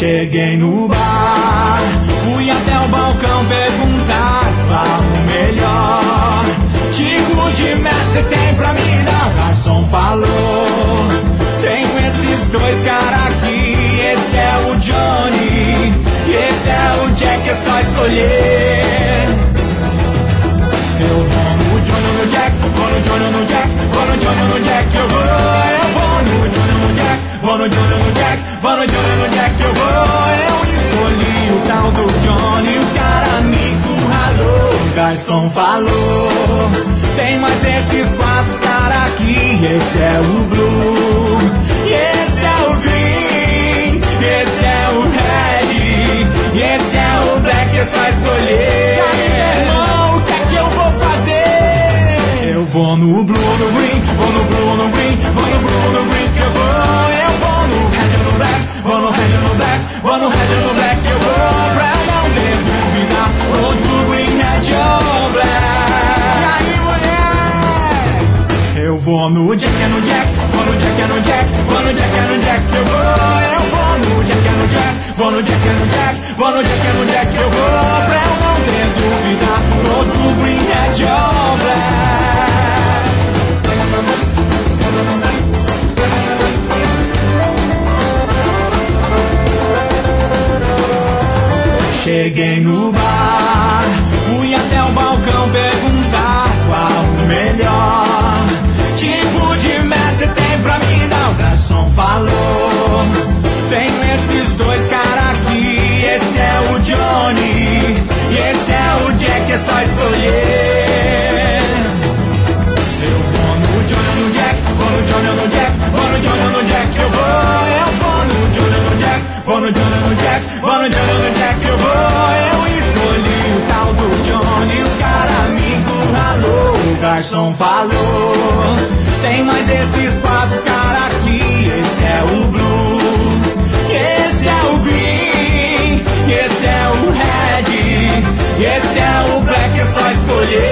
Cheguei no bar, fui até o balcão perguntar qual o melhor tipo de mel tem pra me dar. O garçom falou: tenho esses dois caras aqui, esse é o Johnny e esse é o Jack, é só escolher. Eu vou no Johnny ou no Jack, vou no Johnny ou no Jack, vou no Johnny ou no Jack, eu vou no Johnny ou no Jack, vou no Johnny ou no Jack, vou no Johnny ou no Jack, eu vou. Eu escolhi o tal do Johnny, o cara me encurralou. O garçom falou: tem mais esses quatro caras aqui, esse é o Blue, e esse é o Green, esse é o Red, e esse é o Black, é só escolher. E aí, meu irmão, o que é que eu vou fazer? Eu vou no Blue, no Green, vou no Blue, no Green, vou no Blue, no Green, que eu vou. Eu vou no Red ou no Black, vou no Red ou no Black, vou no Red ou no Black, eu vou. Pra não ter dúvida, old Blue, Green, Red ou Black. E aí, mulher? Eu vou no Jack, é no Jack, vou no Jack, é no Jack, vou no Jack, é no Jack, eu vou. Eu vou no Jack, é no Jack, vou no Jack, é no Jack, vou no Jack, é no Jack, eu vou. Pra eu não ter dúvida, old Blue, Green, Red ou Black. Cheguei no bar, fui até o balcão perguntar qual o melhor tipo de mel tem pra me dar. O garçom falou: tenho esses dois caras aqui, esse é o Johnny e esse é o Jack, é só escolher. Eu vou no Johnny ou no Jack, vou no Johnny ou no Jack, vou no Johnny ou no Jack, eu vou. Eu vou no Johnny ou no Jack, vou no Johnny ou no Jack, vou no Johnny ou no Jack, eu vou. Eu escolhi o tal do Johnny, o cara me encurralou. O garçom falou: tem mais esses quatro caras aqui, esse é o Blue, esse é o Green, esse é o Red, esse é o Black, é só escolher.